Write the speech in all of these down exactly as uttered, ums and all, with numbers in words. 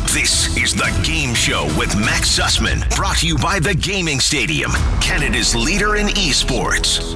This is The Game Show with Max Sussman, brought to you by The Gaming Stadium, Canada's leader in esports.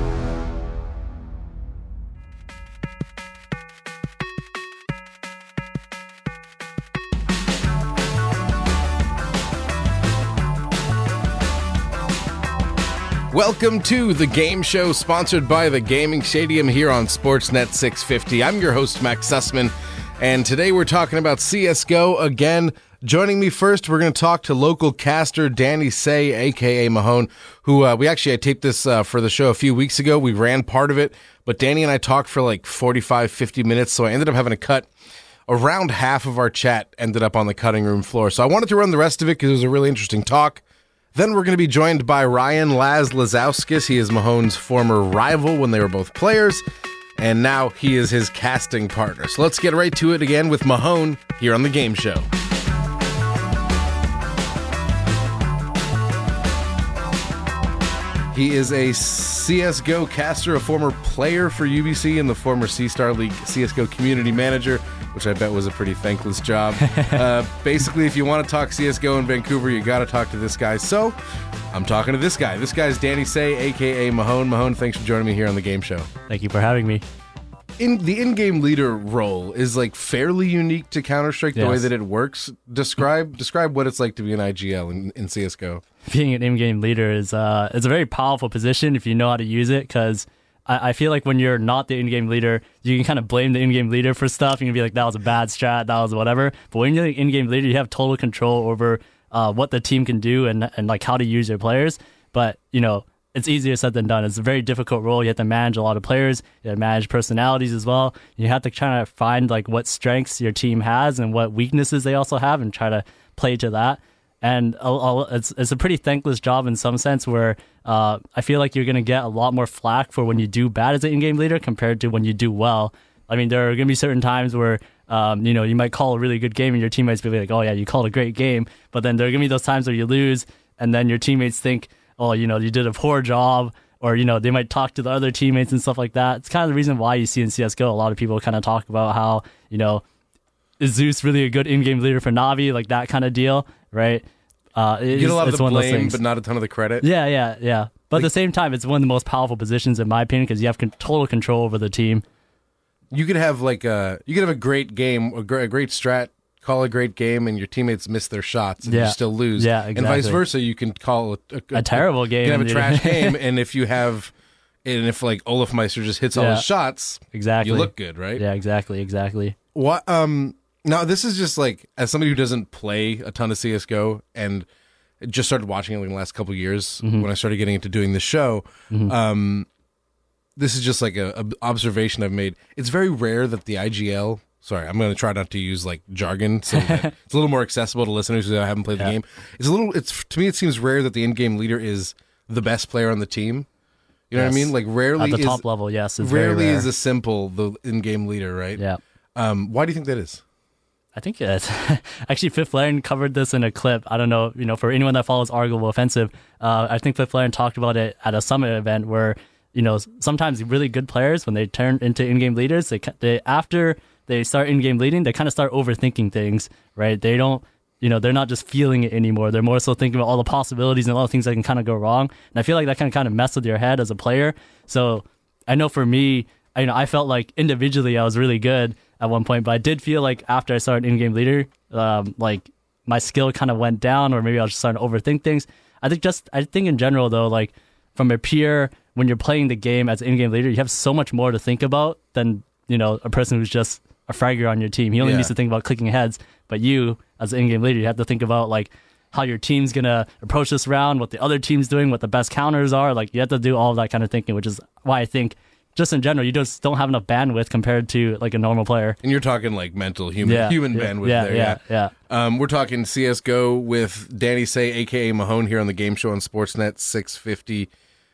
Welcome to The Game Show, sponsored by The Gaming Stadium here on Sportsnet six fifty. I'm your host, Max Sussman, and today we're talking about C S G O again. Joining me first, we're going to talk to local caster Danny Say, a k a. Mahone, who uh, we actually, I taped this uh, for the show a few weeks ago. We ran part of it, but Danny and I talked for like forty-five, fifty minutes, so I ended up having to cut around half of our chat, ended up on the cutting room floor. So I wanted to run the rest of it because it was a really interesting talk. Then we're going to be joined by Ryan Laz Lazowskis. He is Mahone's former rival when they were both players, and now he is his casting partner. So let's get right to it again with Mahone here on The Game Show. He is a C S G O caster, a former player for U B C, and the former C-Star League C S G O community manager, which I bet was a pretty thankless job. uh, basically, if you want to talk C S G O in Vancouver, you got to talk to this guy. So I'm talking to this guy. This guy's Danny Say, a k a. Mahone. Mahone, thanks for joining me here on The Game Show. Thank you for having me. In the in-game leader role is like fairly unique to Counter-Strike, the Yes. way that it works. Describe describe what it's like to be an I G L in, in C S G O. Being an in-game leader is uh, it's a very powerful position if you know how to use it, because I, I feel like when you're not the in-game leader, you can kind of blame the in-game leader for stuff. You can be like, that was a bad strat, that was whatever. But when you're the in-game leader, you have total control over uh, what the team can do and, and like how to use your players. But, you know, it's easier said than done. It's a very difficult role. You have to manage a lot of players. You have to manage personalities as well. You have to try to find like what strengths your team has and what weaknesses they also have and try to play to that. And I'll, I'll, it's it's a pretty thankless job in some sense, where uh, I feel like you're going to get a lot more flack for when you do bad as an in-game leader compared to when you do well. I mean, there are going to be certain times where um, you know, you might call a really good game and your teammates be like, oh yeah, you called a great game. But then there are going to be those times where you lose and then your teammates think, oh, you know, you did a poor job, or, you know, they might talk to the other teammates and stuff like that. It's kind of the reason why you see in C S G O, a lot of people kind of talk about how, you know, is Zeus really a good in-game leader for Navi, like that kind of deal, right? Uh, You get a lot of the blame, but not a ton of the credit. Yeah, yeah, yeah. But Like, at the same time, it's one of the most powerful positions, in my opinion, because you have con- total control over the team. You could have like a you could have a great game, a, gr- a great strat, call a great game, and your teammates miss their shots, and Yeah. you still lose. Yeah, And vice exactly. versa, you can call a, a, A terrible game. You can have a and trash you're- game, and if you have, and if like Olaf Meister just hits all Yeah. his shots, Exactly. you look good, right? Yeah, exactly, exactly. What? Um. Now this is just like, as somebody who doesn't play a ton of C S G O and just started watching it like in the last couple of years Mm-hmm. when I started getting into doing this show. Um. This is just like a, a observation I've made. It's very rare that the I G L. Sorry, I'm going to try not to use like jargon, so that it's a little more accessible to listeners who haven't played the Yeah. game. It's a little. It's to me, it seems rare that the in-game leader is the best player on the team. You know Yes. what I mean? Like rarely At the is, top level, yes. It's very rarely rare. is a simple the in-game leader, right? Yeah. Um. Why do you think that is? I think it's actually Fifth Laren covered this in a clip. I don't know, you know, for anyone that follows Arguable Offensive, uh, I think Fifth Laren talked about it at a summit event where, you know, sometimes really good players, when they turn into in-game leaders, they they after they start in-game leading, they kind of start overthinking things, right? They don't, you know, they're not just feeling it anymore. They're more so thinking about all the possibilities and all the things that can kind of go wrong. And I feel like that can kind of mess with your head as a player. So I know for me, I, you know, I felt like individually I was really good at one point, but I did feel like after I started in-game leader, um, like my skill kind of went down, or maybe I was just starting to overthink things. I think just, I think in general though, like from a peer, when you're playing the game as an in-game leader, you have so much more to think about than, you know, a person who's just a fragger on your team. He only Yeah. needs to think about clicking heads, but you as an in-game leader, you have to think about like how your team's gonna approach this round, what the other team's doing, what the best counters are. Like you have to do all of that kind of thinking, which is why I think just in general, you just don't have enough bandwidth compared to like a normal player. And you're talking like mental human Yeah, human yeah, bandwidth yeah, there. yeah, yeah. Um, we're talking C S G O with Danny Say, a k a. Mahone, here on the Game Show on Sportsnet six fifty.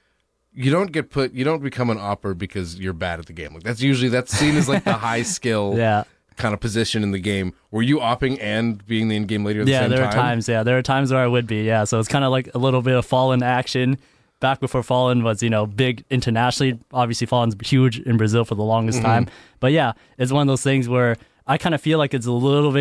You don't get put. You don't become an opper because you're bad at the game. Like that's usually that's seen as like the high skill Yeah. kind of position in the game. Were you opping and being the in-game leader at the Yeah, same there time? are times. Yeah, there are times where I would be. Yeah, so it's kind of like a little bit of Fallen action. Back before Fallen was, you know, big internationally. Obviously, Fallen's huge in Brazil for the longest Mm-hmm. time. But yeah, it's one of those things where I kind of feel like it's a little bit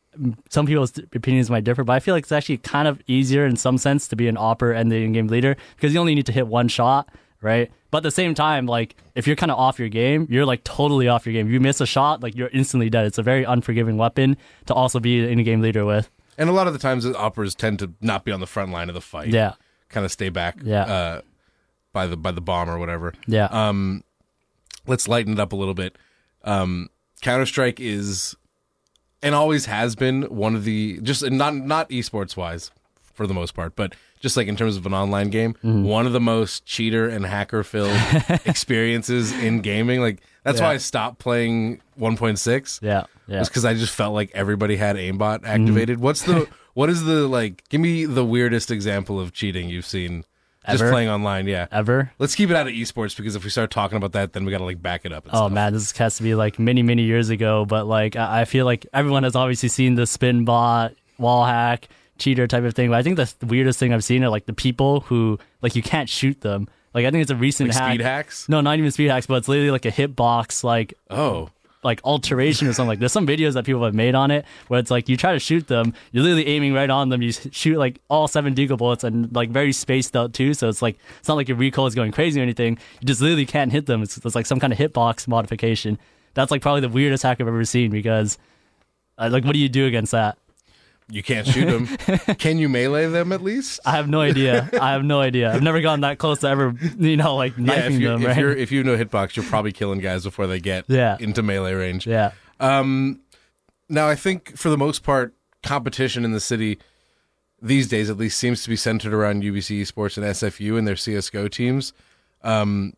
some people's opinions might differ, but I feel like it's actually kind of easier in some sense to be an opper and the in-game leader because you only need to hit one shot, right? But at the same time, like if you're kind of off your game, you're like totally off your game. If you miss a shot, like you're instantly dead. It's a very unforgiving weapon to also be an in-game leader with. And a lot of the times, the operas tend to not be on the front line of the fight. Yeah, kind of stay back. Yeah, uh, by the by the bomb or whatever. Yeah. Um, let's lighten it up a little bit. Um, Counter-Strike is, and always has been, one of the, just not not esports wise for the most part, but just like in terms of an online game, mm-hmm. one of the most cheater and hacker filled experiences in gaming. Like that's yeah. why I stopped playing one point six. Yeah, yeah. It's because I just felt like everybody had aimbot activated. Mm-hmm. What's the what is the like? Give me the weirdest example of cheating you've seen. Just Ever? playing online, yeah. Ever? Let's keep it out of esports because if we start talking about that, then we got to like back it up. And oh stuff. man, this has to be like many, many years ago. But like, I I feel like everyone has obviously seen the spin bot, wall hack, cheater type of thing. But I think the weirdest thing I've seen are like the people who like you can't shoot them. Like I think it's a recent like hack. Speed hacks? No, not even speed hacks, but it's literally like a hitbox, like oh. like alteration or something. Like there's some videos that people have made on it where it's like you try to shoot them, you're literally aiming right on them, you shoot like all seven deagle bullets and like very spaced out too, so it's like it's not like your recoil is going crazy or anything, you just literally can't hit them. It's, it's like some kind of hitbox modification. That's like probably the weirdest hack I've ever seen because uh, like what do you do against that? You can't shoot them. Can you melee them at least? I have no idea. I have no idea. I've never gotten that close to ever, you know, like knifing yeah, if you, them. If, right? you're, if you know hitbox, you're probably killing guys before they get yeah. into melee range. Yeah. Um, now, I think for the most part, competition in the city these days, at least, seems to be centered around U B C Esports and S F U and their C S G O teams. Um,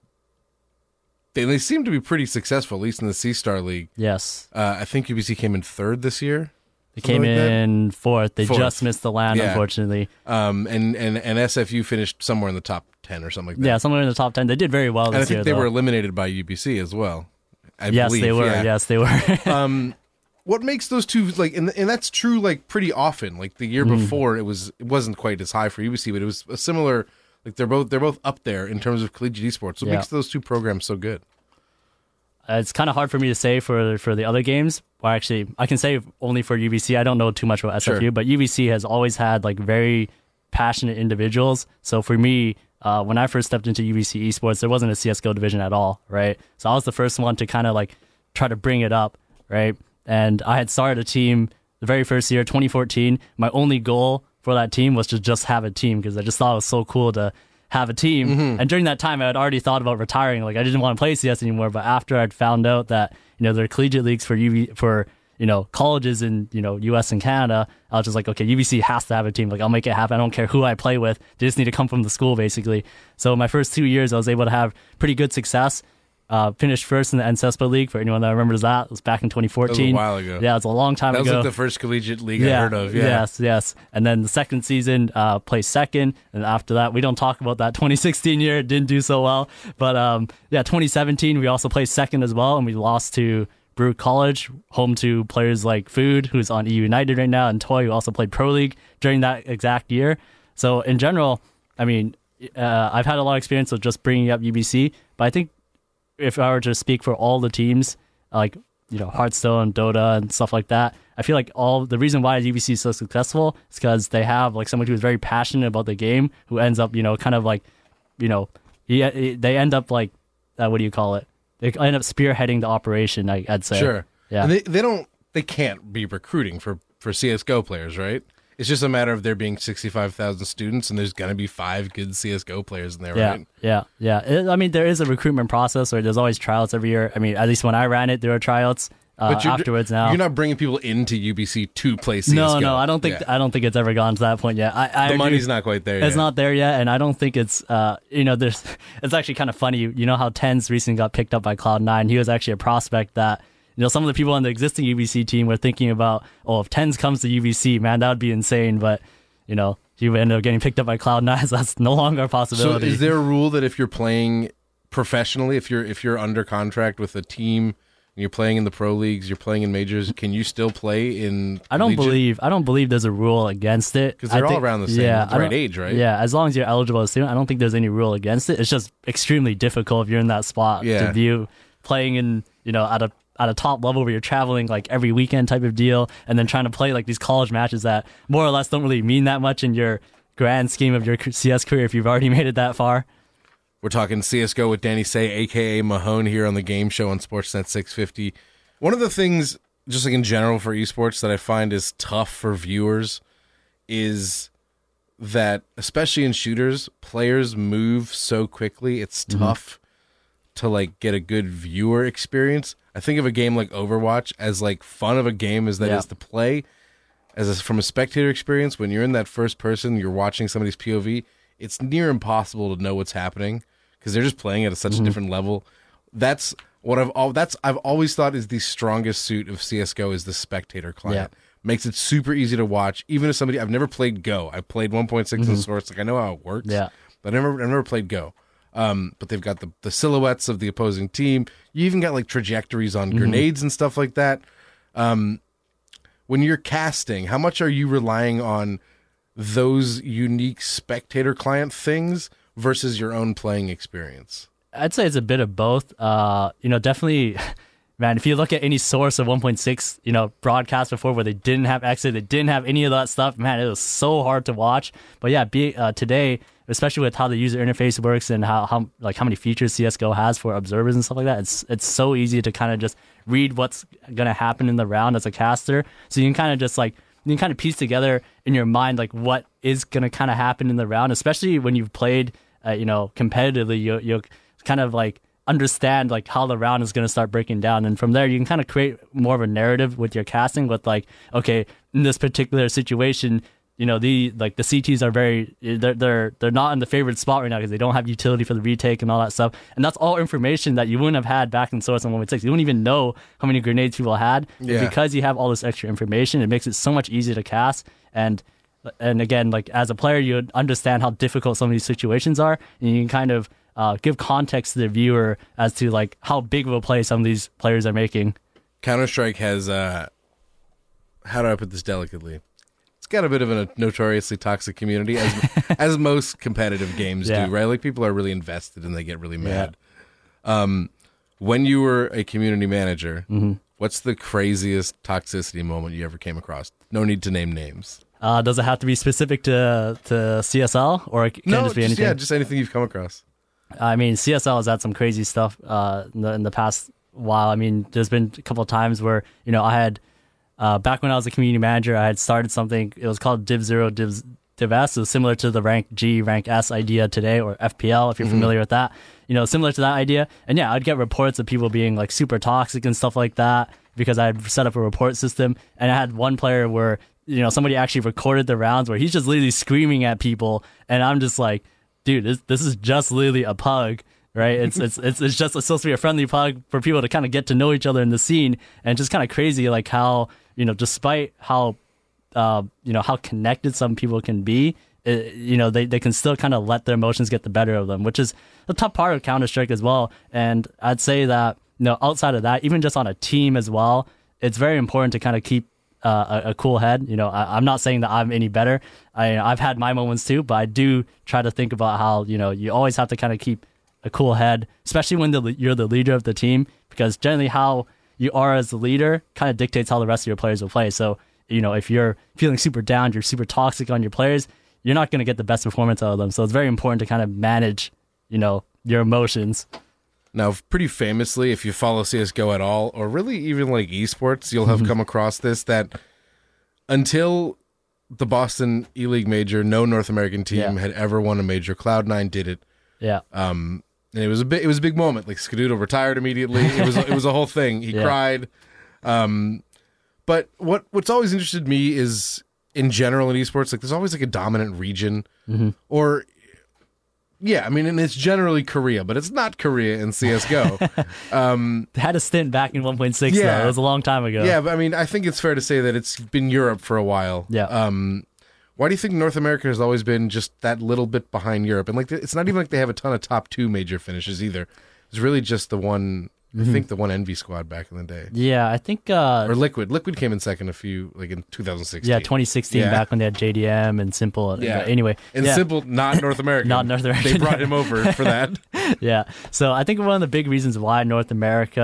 they, they seem to be pretty successful, at least in the C-Star League. Yes. Uh, I think U B C came in third this year. They came like in that? fourth. They fourth. just missed the land, yeah. unfortunately. Um, and, and, and S F U finished somewhere in the top ten or something like that. Yeah, somewhere in the top ten. They did very well this and I think year, they though. were eliminated by U B C as well. I yes, believe. they were. Yeah. Yes, they were. um, what makes those two like, and, and that's true like pretty often. Like the year Mm. before, it was it wasn't quite as high for U B C, but it was a similar. Like they're both they're both up there in terms of collegiate esports. What Yeah. makes those two programs so good? Uh, it's kind of hard for me to say for for the other games. Well, actually, I can say only for U B C. I don't know too much about S F U, Sure. but U B C has always had like very passionate individuals. So for me, uh, when I first stepped into U B C Esports, there wasn't a C S G O division at all, right? So I was the first one to kind of like try to bring it up, right? And I had started a team the very first year, twenty fourteen. My only goal for that team was to just have a team because I just thought it was so cool to have a team. Mm-hmm. And during that time, I had already thought about retiring. Like I didn't want to play C S anymore. But after I'd found out that you know there are collegiate leagues for U B for you know colleges in you know U S and Canada, I was just like, okay, U B C has to have a team. Like I'll make it happen. I don't care who I play with. They just need to come from the school, basically. So my first two years, I was able to have pretty good success. Uh, finished first in the N C E S P A League. For anyone that remembers that, it was back in twenty fourteen. That was a while ago. Yeah, it was a long time That was ago. like the first collegiate league yeah, I heard of. Yeah. Yes, yes. And then the second season, uh, placed second. And after that, we don't talk about that twenty sixteen year. It didn't do so well. But um, yeah, twenty seventeen, we also placed second as well. And we lost to Baruch College, home to players like Food, who's on E U United right now, and Toy, who also played Pro League during that exact year. So in general, I mean, uh, I've had a lot of experience with just bringing up U B C. But I think if I were to speak for all the teams, like, you know, Hearthstone, Dota, and stuff like that, I feel like all the reason why U B C is so successful is because they have like someone who's very passionate about the game who ends up, you know, kind of like, you know, he, he, they end up like, uh, what do you call it? They end up spearheading the operation, I, I'd say. Sure. Yeah. And they they don't they can't be recruiting for for C S G O players, right? It's just a matter of there being sixty-five thousand students and there's going to be five good C S G O players in there, yeah, right? Yeah, yeah. It, I mean, there is a recruitment process, or there's always tryouts every year. I mean, at least when I ran it, there were tryouts uh, But you're, afterwards now. You're not bringing people into U B C to play C S G O. No, no, I don't think Yeah. I don't think it's ever gone to that point yet. I, I the agree. money's not quite there yet. It's not there yet, and I don't think it's, uh, you know, there's, it's actually kind of funny. You know how Tens recently got picked up by Cloud nine? He was actually a prospect that, you know, some of the people on the existing U B C team were thinking about, oh, if Tens comes to U B C, man, that would be insane. But, you know, he ended up getting picked up by Cloud nine, so that's no longer a So possibility. is there a rule that if you're playing professionally, if you're if you're under contract with a team, and you're playing in the pro leagues, you're playing in majors, can you still play in I don't collegiate? believe I don't believe there's a rule against it 'Cause they're I all think- around the same- yeah, the I right don't- age, right? Yeah, as long as you're eligible as a student, I don't think there's any rule against it. It's just extremely difficult if you're in that spot Yeah. to view playing in, you know, at a at a top level where you're traveling like every weekend type of deal, and then trying to play like these college matches that more or less don't really mean that much in your grand scheme of your C S career if you've already made it that far. We're talking C S G O with Danny Say, a k a. Mahone, here on the Game Show on Sportsnet six fifty. One of the things, just like in general for esports, that I find is tough for viewers is that, especially in shooters, players move so quickly. It's mm-hmm. tough to like get a good viewer experience. I think of a game like Overwatch as like fun of a game as that yeah. is to play. As a, from a spectator experience, when you're in that first person, you're watching somebody's P O V, it's near impossible to know what's happening because they're just playing at such mm-hmm. a different level. That's what I've all that's I've always thought is the strongest suit of C S G O is the spectator client. Yeah. Makes it super easy to watch. Even if somebody I've never played Go. I played one point six mm-hmm. in Source, like I know how it works. Yeah. But I never I never played Go. Um, but they've got the, the silhouettes of the opposing team. You even got like trajectories on mm-hmm. grenades and stuff like that. Um, when you're casting, how much are you relying on those unique spectator client things versus your own playing experience? I'd say it's a bit of both. Uh, you know, definitely, man, if you look at any source of one point six, you know, broadcast before where they didn't have exit, they didn't have any of that stuff, man, it was so hard to watch. But yeah, be, uh, today, especially with how the user interface works and how, how like how many features C S G O has for observers and stuff like that, it's it's so easy to kind of just read what's going to happen in the round as a caster. So you can kind of just like, you can kind of piece together in your mind like what is going to kind of happen in the round, especially when you've played, uh, you know, competitively, you, you'll kind of like understand like how the round is going to start breaking down. And from there, you can kind of create more of a narrative with your casting with like, okay, in this particular situation, you know, the like the C Ts are very they're they're they're not in the favorite spot right now because they don't have utility for the retake and all that stuff. And that's all information that you wouldn't have had back in Source on one point six. You wouldn't even know how many grenades people had. Yeah. Because you have all this extra information, it makes it so much easier to cast. And and again, like as a player, you would understand how difficult some of these situations are, and you can kind of uh, give context to the viewer as to like how big of a play some of these players are making. Counter-Strike has uh, how do I put this delicately? Got a bit of a notoriously toxic community, as as most competitive games yeah. do, right? Like people are really invested and they get really mad. Yeah. Um, when you were a community manager, mm-hmm. what's the craziest toxicity moment you ever came across? No need to name names. Uh, does it have to be specific to to C S L, or it can no, it just be anything? Yeah, just anything you've come across. I mean, C S L has had some crazy stuff uh, in, the, in the past while. I mean, there's been a couple of times where you know I had. Uh, back when I was a community manager, I had started something. It was called Div Zero, Div, Div S. It was similar to the Rank G, Rank S idea today, or F P L, if you're mm-hmm. familiar with that. You know, similar to that idea. And yeah, I'd get reports of people being like super toxic and stuff like that because I had set up a report system. And I had one player where, you know, somebody actually recorded the rounds where he's just literally screaming at people. And I'm just like, dude, this, this is just literally a pug. Right, it's it's it's it's just supposed to be a friendly pug for people to kind of get to know each other in the scene, and just kind of crazy, like how you know, despite how uh, you know how connected some people can be, it, you know, they, they can still kind of let their emotions get the better of them, which is the tough part of Counter-Strike as well. And I'd say that you know, outside of that, even just on a team as well, it's very important to kind of keep uh, a, a cool head. You know, I, I'm not saying that I'm any better. I I've had my moments too, but I do try to think about how you know you always have to kind of keep a cool head, especially when the, you're the leader of the team, because generally how you are as the leader kind of dictates how the rest of your players will play. So, you know, if you're feeling super down, you're super toxic on your players, you're not going to get the best performance out of them. So it's very important to kind of manage, you know, your emotions. Now, pretty famously, if you follow C S G O at all, or really even like esports, you'll have mm-hmm. come across this, that until the Boston E-League major, no North American team yeah. had ever won a major. Cloud nine did it. Yeah. Um, And it was a big, it was a big moment. Like Skadudo retired immediately. It was, it was a whole thing. He yeah. cried. Um, but what, what's always interested me is in general in esports, like there's always like a dominant region, mm-hmm. or yeah, I mean, and it's generally Korea, but it's not Korea in C S G O. um, they had a stint back in one point six. Yeah, though. It was a long time ago. Yeah, but I mean, I think it's fair to say that it's been Europe for a while. Yeah. Um, Why do you think North America has always been just that little bit behind Europe? And like, it's not even like they have a ton of top two major finishes either. It's really just the one, mm-hmm. I think the one Envy squad back in the day. Yeah, I think... Uh, or Liquid. Liquid came in second a few, like in two thousand sixteen. Yeah, twenty sixteen, yeah. back when they had J D M and Simple. Yeah. Uh, anyway. And yeah. Simple, not North American. Not North American. They brought him over for that. Yeah. So I think one of the big reasons why North America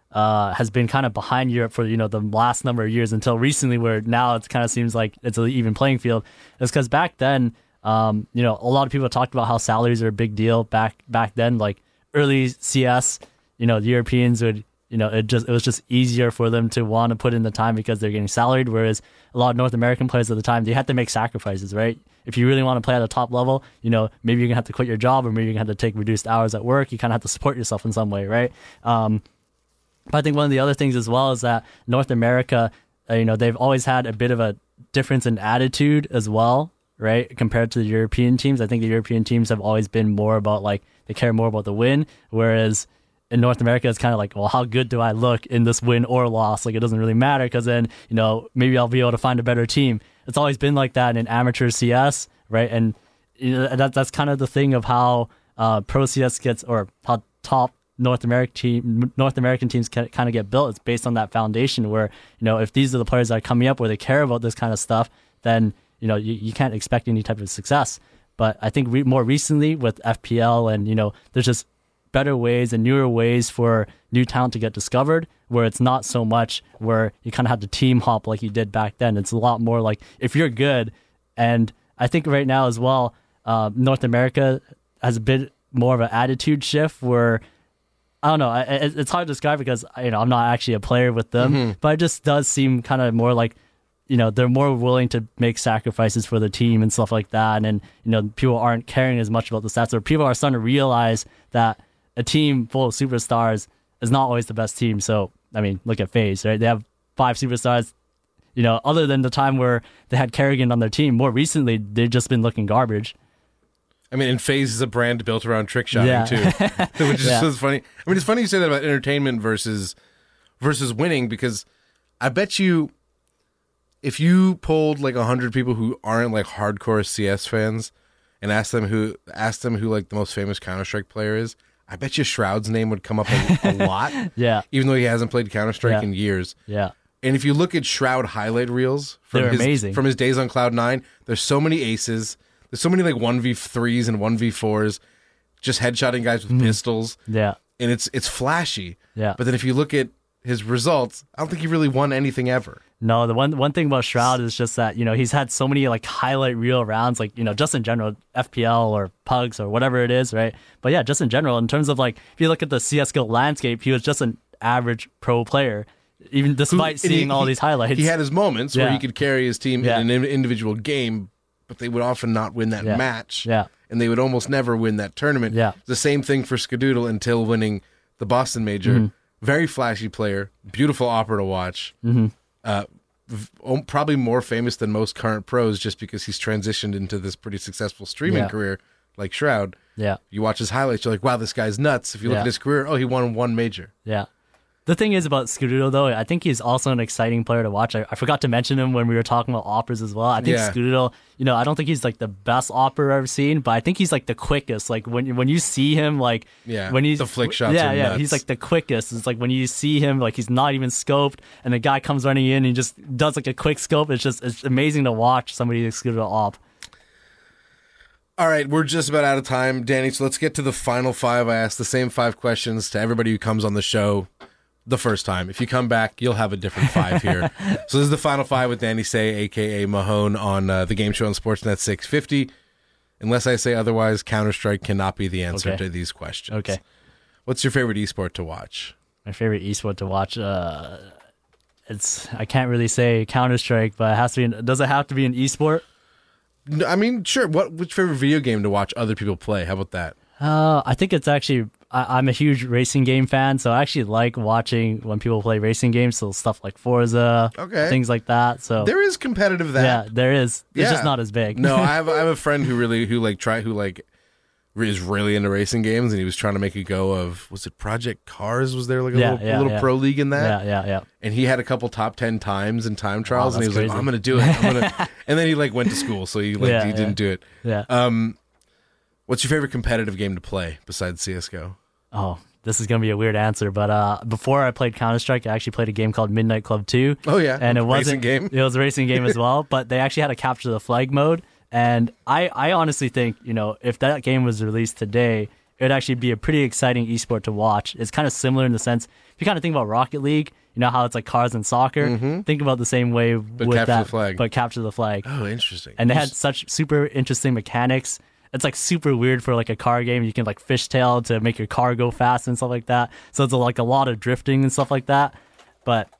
uh, has been kind of behind Europe for, you know, the last number of years until recently, where now it kind of seems like it's an even playing field. It's because back then, um, you know, a lot of people talked about how salaries are a big deal back back then. Like early C S, you know, the Europeans would, you know, it just it was just easier for them to want to put in the time because they're getting salaried, whereas a lot of North American players at the time, they had to make sacrifices, right? If you really want to play at the top level, you know, maybe you're going to have to quit your job, or maybe you're going to have to take reduced hours at work. You kind of have to support yourself in some way, right? Um, but I think one of the other things as well is that North America, uh, you know, they've always had a bit of a difference in attitude as well, right? Compared to the European teams. I think the European teams have always been more about, like, they care more about the win, whereas in North America, it's kind of like, well, how good do I look in this win or loss? Like, it doesn't really matter, because then, you know, maybe I'll be able to find a better team. It's always been like that in amateur C S, right? And you know, that that's kind of the thing of how uh, pro C S gets, or how top North American team, North American teams can, kind of get built. It's based on that foundation where, you know, if these are the players that are coming up where they care about this kind of stuff, then, you know, you, you can't expect any type of success. But I think re- more recently with F P L, and, you know, there's just better ways and newer ways for new talent to get discovered, where it's not so much where you kind of have to team hop like you did back then. It's a lot more like, if you're good, and I think right now as well, uh, North America has a bit more of an attitude shift where, I don't know, it, it's hard to describe because, you know, I'm not actually a player with them, mm-hmm. but it just does seem kind of more like, you know, they're more willing to make sacrifices for the team and stuff like that. And, you know, people aren't caring as much about the stats, or people are starting to realize that a team full of superstars is not always the best team. So, I mean, look at FaZe, right? They have five superstars. You know, other than the time where they had Kerrigan on their team, more recently, they've just been looking garbage. I mean, and FaZe is a brand built around trick shotting, yeah. too, which is yeah. so funny. I mean, it's funny you say that about entertainment versus versus winning, because I bet you if you polled like one hundred people who aren't like hardcore C S fans and asked them who asked them who like the most famous Counter-Strike player is, I bet you Shroud's name would come up a, a lot. Yeah. Even though he hasn't played Counter-Strike yeah. in years. Yeah. And if you look at Shroud highlight reels from They're his amazing. from his days on Cloud nine, there's so many aces. There's so many like one v threes and one v fours, just headshotting guys with mm. pistols. Yeah. And it's it's flashy. Yeah. But then if you look at his results, I don't think he really won anything ever. No, the one one thing about Shroud is just that, you know, he's had so many like highlight reel rounds, like, you know, just in general, F P L or Pugs or whatever it is, right? But yeah, just in general, in terms of like, if you look at the C S G O landscape, he was just an average pro player, even despite Who, seeing he, all he, these highlights. He had his moments yeah. where he could carry his team yeah. in an individual game, but they would often not win that yeah. match. Yeah. And they would almost never win that tournament. Yeah. The same thing for Skadoodle until winning the Boston Major. Mm-hmm. Very flashy player, beautiful opera to watch. Mm-hmm. Uh, v- probably more famous than most current pros just because he's transitioned into this pretty successful streaming yeah. career like Shroud. Yeah. You watch his highlights, you're like, wow, this guy's nuts. If you look yeah. at his career, oh, he won one major. Yeah. The thing is about Skadoodle, though, I think he's also an exciting player to watch. I, I forgot to mention him when we were talking about operas as well. I think yeah. Skadoodle, you know, I don't think he's like the best opera I've ever seen, but I think he's like the quickest. Like when when you see him, like yeah, when he's the flick shots. Yeah, are yeah, nuts. he's like the quickest. It's like when you see him, like he's not even scoped, and the guy comes running in, and he just does like a quick scope. It's just it's amazing to watch somebody Skadoodle op. All right, we're just about out of time, Danny. So let's get to the final five. I asked the same five questions to everybody who comes on the show the first time. If you come back, you'll have a different five here. So this is the final five with Danny Say, a k a. Mahone, on uh, the game show on Sportsnet six fifty. Unless I say otherwise, Counter-Strike cannot be the answer okay. to these questions. Okay. What's your favorite esport to watch? My favorite esport to watch, uh, it's I can't really say Counter-Strike, but it has to be. An, does it have to be an esport? No, I mean, sure. What which favorite video game to watch other people play? How about that? Uh, I think it's actually, I, I'm a huge racing game fan, so I actually like watching when people play racing games, so stuff like Forza, okay. things like that. So there is competitive that. Yeah, there is. It's yeah. just not as big. No, I have I have a friend who really who like try who like is really into racing games, and he was trying to make a go of, was it Project Cars? Was there like a yeah, little, yeah, little yeah. pro league in that? Yeah, yeah, yeah. And he had a couple top ten times in time trials, wow, and he was crazy. like, oh, "I'm going to do it." I'm gonna... and then he like went to school, so he like yeah, he didn't yeah. do it. Yeah. Um, what's your favorite competitive game to play besides C S G O? Oh, this is going to be a weird answer, but uh, before I played Counter-Strike, I actually played a game called Midnight Club two. Oh yeah, and it racing wasn't game. It was a racing game as well, but they actually had a capture the flag mode. And I, I honestly think, you know, if that game was released today, it'd actually be a pretty exciting esport to watch. It's kind of similar in the sense, if you kind of think about Rocket League, you know how it's like cars and soccer? Mm-hmm. Think about the same way but with capture that, the flag. but capture the flag. Oh, interesting. And they had such super interesting mechanics. It's like super weird for like a car game. You can like fishtail to make your car go fast and stuff like that. So it's like a lot of drifting and stuff like that. But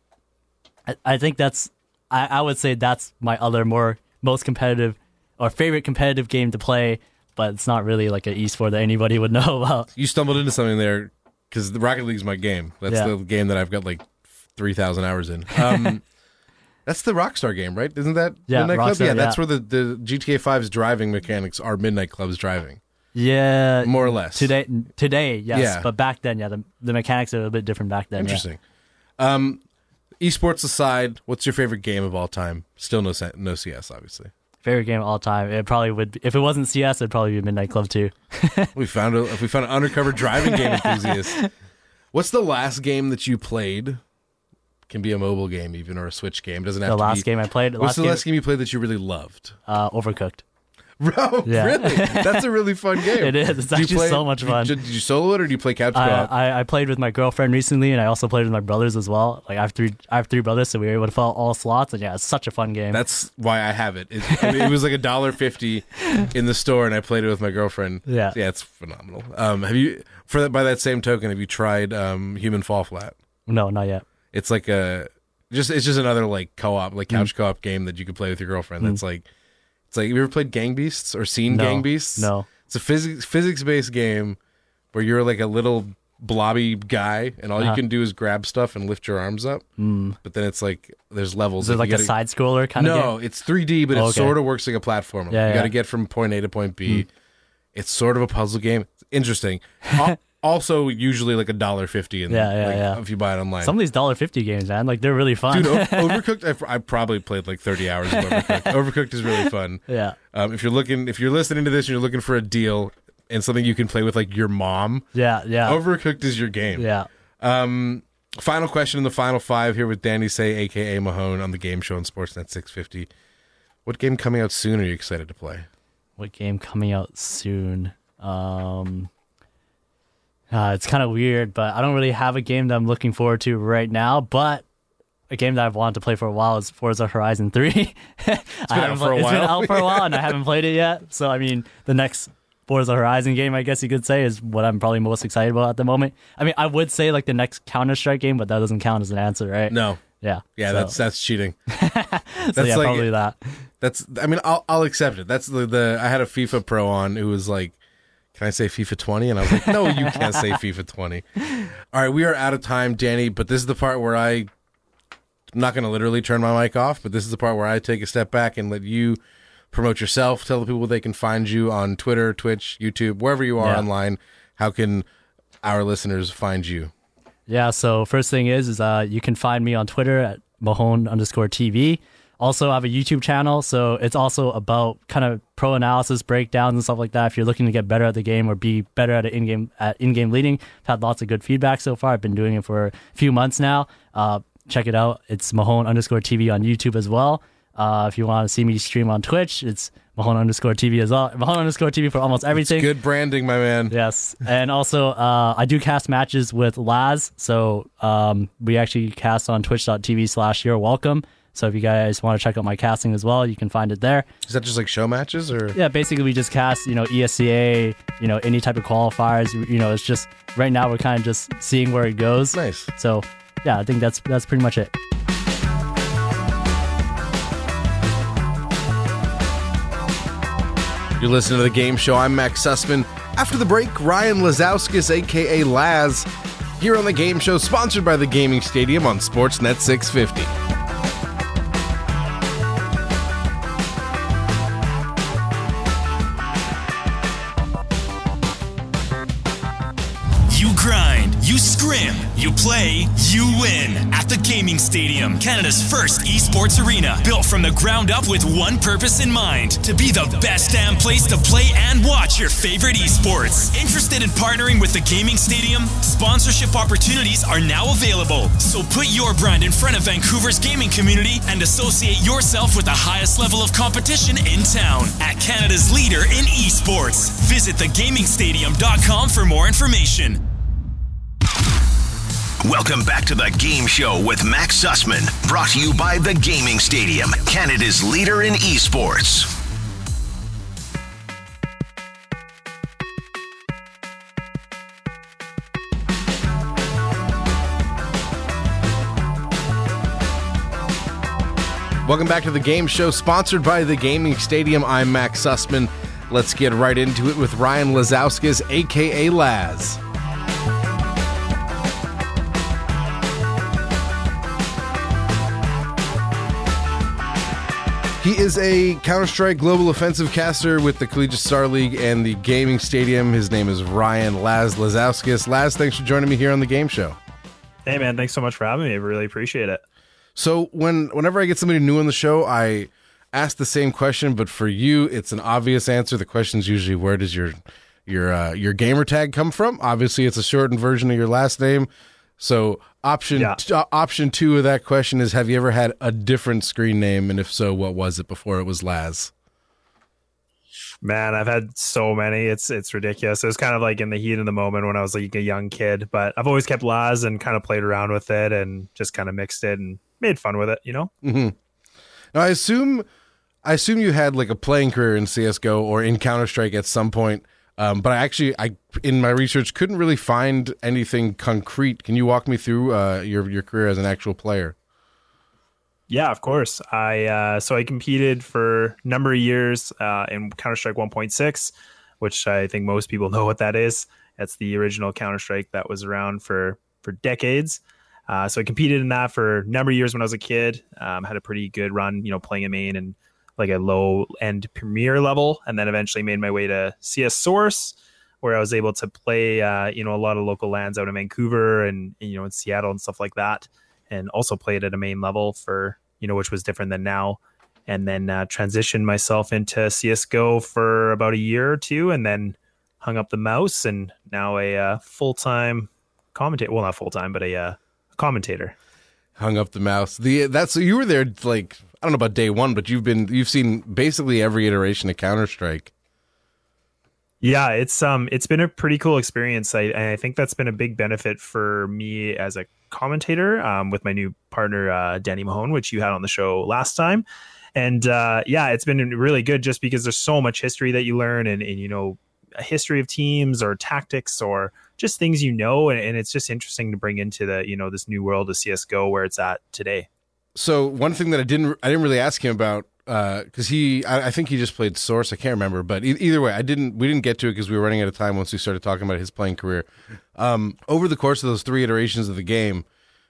I, I think that's, I, I would say that's my other more most competitive or favorite competitive game to play. But it's not really like an esport that anybody would know about. You stumbled into something there because the Rocket League's my game. That's Yeah. the game that I've got like three thousand hours in. Um, that's the Rockstar game, right? Isn't that Yeah, Midnight Club? Rockstar, Yeah, that's yeah. where the, the G T A five's driving mechanics are Midnight Club's driving. Yeah. More or less. Today, today, yes. Yeah. But back then, yeah, the, the mechanics are a bit different back then. Interesting. Um, esports aside, what's your favorite game of all time? Still no C- no C S, obviously. Yeah. Favorite game of all time. It probably would be, if it wasn't C S, it'd probably be Midnight Club two. We found a, if we found an undercover driving game enthusiast. What's the last game that you played? Can be a mobile game even or a Switch game. Doesn't have The to last be. game I played, What's last the game, last game you played that you really loved? uh, Overcooked. Bro, Yeah. really? That's a really fun game. It is. It's Do you actually play- so much fun. Did, did you solo it or do you play couch I, co-op? I I played with my girlfriend recently, and I also played with my brothers as well. Like I have three, I have three brothers, so we were able to fill out all slots. And yeah, it's such a fun game. That's why I have it. It, I mean, it was like a dollar fifty in the store, and I played it with my girlfriend. Yeah. yeah, it's phenomenal. Um, have you, for that, by that same token, have you tried um, Human Fall Flat? no, not yet. It's like a just it's just another like co-op, like Mm. couch co-op game that you could play with your girlfriend. That's like it's like have you ever played Gang Beasts or seen No. Gang Beasts? No. It's a physics physics based game where you're like a little blobby guy, and all Uh-huh. you can do is grab stuff and lift your arms up. Mm. But then it's like there's levels. Is it like you a gotta- side scroller kind of game? No, it's three D, but it Oh, okay. sort of works like a platformer. Yeah, you yeah. got to get from point A to point B. It's sort of a puzzle game. It's interesting. Al- also, usually like a dollar fifty, in Yeah, yeah, like, yeah. if you buy it online. Some of these dollar fifty games, man, like they're really fun. Dude, o- Overcooked. I've, I probably played like thirty hours of Overcooked. Overcooked is really fun. yeah, Um, if you're looking, if you're listening to this and you're looking for a deal and something you can play with like your mom, yeah, yeah, Overcooked is your game. yeah. Um, final question in the final five here with Danny Say, aka Mahone, on the game show on Sportsnet six fifty. What game coming out soon are you excited to play? What game coming out soon? Um, uh, it's kind of weird, but I don't really have a game that I'm looking forward to right now. But a game that I've wanted to play for a while is Forza Horizon three. I haven't out for a It's been while. out for a while, and I haven't played it yet. So I mean, the next Forza Horizon game, I guess you could say, is what I'm probably most excited about at the moment. I mean, I would say like the next Counter-Strike game, but that doesn't count as an answer, right? No. Yeah. Yeah, so, that's that's cheating. so that's yeah, like- probably that. That's. I mean, I'll I'll accept it. That's the the. I had a FIFA pro on who was like, "Can I say FIFA twenty?" And I was like, "No, you can't say FIFA twenty." All right, we are out of time, Danny. But this is the part where I. I'm not going to literally turn my mic off, but this is the part where I take a step back and let you promote yourself. Tell the people they can find you on Twitter, Twitch, YouTube, wherever you are Yeah. online. How can our listeners find you? Yeah, so first thing is, is uh, you can find me on Twitter at Mahone underscore T V. Also, I have a YouTube channel, so it's also about kind of pro analysis, breakdowns, and stuff like that. If you're looking to get better at the game or be better at it in-game at in-game leading, I've had lots of good feedback so far. I've been doing it for a few months now. Uh, check it out. It's Mahone underscore T V on YouTube as well. Uh, if you want to see me stream on Twitch, it's Mahone underscore T V as well. Mahone underscore T V for almost everything. Good branding, my man. Yes. And also, uh, I do cast matches with Laz. So um, we actually cast on twitch.tv slash you're welcome. So if you guys want to check out my casting as well, you can find it there. Is that just like show matches or? Yeah, basically we just cast, you know, E S C A, you know, any type of qualifiers. You know, it's just right now we're kind of just seeing where it goes. Nice. So yeah, I think that's that's pretty much it. You're listening to The Game Show. I'm Max Sussman. After the break, Ryan Lazowskis, a k a. Laz, here on The Game Show, sponsored by the Gaming Stadium on Sportsnet six fifty. You grind, you You scrim, you play, you win at the Gaming Stadium, Canada's first esports arena, built from the ground up with one purpose in mind, to be the best damn place to play and watch your favorite esports. Interested in partnering with the Gaming Stadium? Sponsorship opportunities are now available. So put your brand in front of Vancouver's gaming community and associate yourself with the highest level of competition in town at Canada's leader in esports. Visit the gaming stadium dot com for more information. Welcome back to the Game Show with Max Sussman, brought to you by the Gaming Stadium, Canada's leader in esports. Welcome back to the Game Show, sponsored by the Gaming Stadium. I'm Max Sussman. Let's get right into it with Ryan Lazauskas, a k a. Laz. He is a Counter-Strike Global Offensive caster with the Collegiate Star League and the Gaming Stadium. His name is Ryan Laz Lazauskas. Laz, thanks for joining me here on the Game Show. Hey, man, thanks so much for having me. I really appreciate it. So when whenever I get somebody new on the show, I ask the same question, but for you, it's an obvious answer. The question is usually, where does your your uh, your gamer tag come from? Obviously, it's a shortened version of your last name. So option Yeah. t- uh, option two of that question is, have you ever had a different screen name? And if so, what was it before it was Laz? Man, I've had so many. It's it's ridiculous. It was kind of like in the heat of the moment when I was like a young kid, but I've always kept Laz and kind of played around with it and just kind of mixed it and made fun with it, you know? Mm-hmm. Now, I assume I assume you had like a playing career in C S G O or in Counter-Strike at some point, um, but I actually, I in my research, couldn't really find anything concrete. Can you walk me through uh, your your career as an actual player? Yeah, of course. I uh, so I competed for a number of years uh, in Counter-Strike one point six, which I think most people know what that is. That's the original Counter-Strike that was around for for decades. Uh, so I competed in that for a number of years when I was a kid. Um, had a pretty good run, you know, playing a main and like a low end premier level, and then eventually made my way to C S Source, where I was able to play, uh, you know, a lot of local lands out in Vancouver and, you know, in Seattle and stuff like that, and also played at a main level for, you know, which was different than now. And then uh, transitioned myself into C S G O for about a year or two, and then hung up the mouse, and now a uh, full time commentator. Well, not full time, but a uh, commentator. Hung up the mouse. The that's you were there like, I don't know about day one, but you've been you've seen basically every iteration of Counter-Strike. Yeah, it's um it's been a pretty cool experience. I I think that's been a big benefit for me as a commentator, um, with my new partner uh, Danny Mahone, which you had on the show last time. And uh, yeah, it's been really good just because there's so much history that you learn, and, and you know, a history of teams or tactics or just things you know, and, and it's just interesting to bring into the, you know, this new world of C S G O where it's at today. So one thing that I didn't I didn't really ask him about, because uh, he I, I think he just played Source. I can't remember, but e- either way, I didn't we didn't get to it because we were running out of time once we started talking about his playing career. Um, over the course of those three iterations of the game,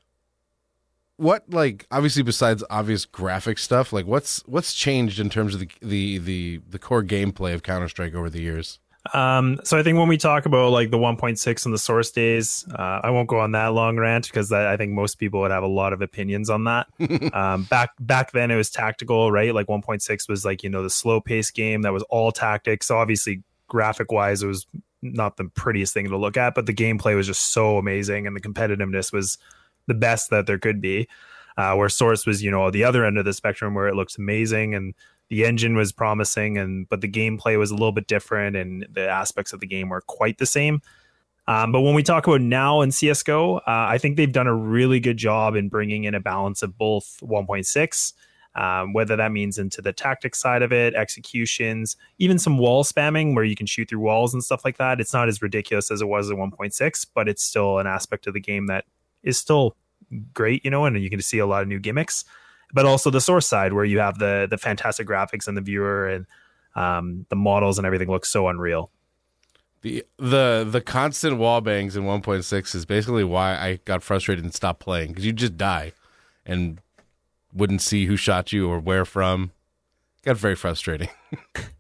what, like, obviously besides obvious graphic stuff, like what's what's changed in terms of the the the, the core gameplay of Counter-Strike over the years? Um, so I think when we talk about like the one point six and the Source days, uh, I won't go on that long rant because that, I think most people would have a lot of opinions on that. um, back back then it was tactical, right? Like one point six was like, you know, the slow paced game that was all tactics. So obviously graphic wise, it was not the prettiest thing to look at, but the gameplay was just so amazing and the competitiveness was the best that there could be. Uh, where Source was, you know, the other end of the spectrum where it looks amazing and the engine was promising, and but the gameplay was a little bit different, and the aspects of the game were quite the same. Um, but when we talk about now in C S G O, uh, I think they've done a really good job in bringing in a balance of both one point six, um, whether that means into the tactics side of it, executions, even some wall spamming where you can shoot through walls and stuff like that. It's not as ridiculous as it was at one point six, but it's still an aspect of the game that is still great, you know, and you can see a lot of new gimmicks. But also the Source side where you have the the fantastic graphics and the viewer and um, the models and everything looks so unreal. The the the constant wall bangs in one point six is basically why I got frustrated and stopped playing, because you just die and wouldn't see who shot you or where from. Got very frustrating.